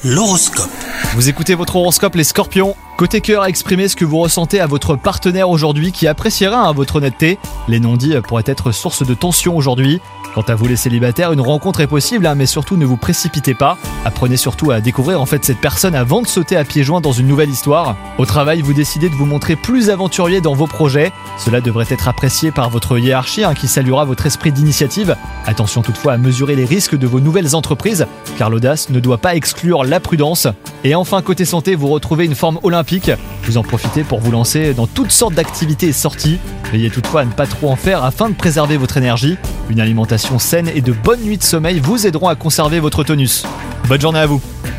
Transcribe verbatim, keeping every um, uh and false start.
L'horoscope. Vous écoutez votre horoscope les Scorpions. Côté cœur, exprimez ce que vous ressentez à votre partenaire aujourd'hui qui appréciera hein, votre honnêteté. Les non-dits pourraient être source de tension aujourd'hui. Quant à vous les célibataires, une rencontre est possible, hein, mais surtout ne vous précipitez pas. Apprenez surtout à découvrir en fait cette personne avant de sauter à pieds joints dans une nouvelle histoire. Au travail, vous décidez de vous montrer plus aventurier dans vos projets. Cela devrait être apprécié par votre hiérarchie hein, qui saluera votre esprit d'initiative. Attention toutefois à mesurer les risques de vos nouvelles entreprises, car l'audace ne doit pas exclure la prudence. Et enfin, côté santé, vous retrouvez une forme olympique. Vous en profitez pour vous lancer dans toutes sortes d'activités et sorties. Veillez toutefois à ne pas trop en faire afin de préserver votre énergie. Une alimentation saine et de bonnes nuits de sommeil vous aideront à conserver votre tonus. Bonne journée à vous.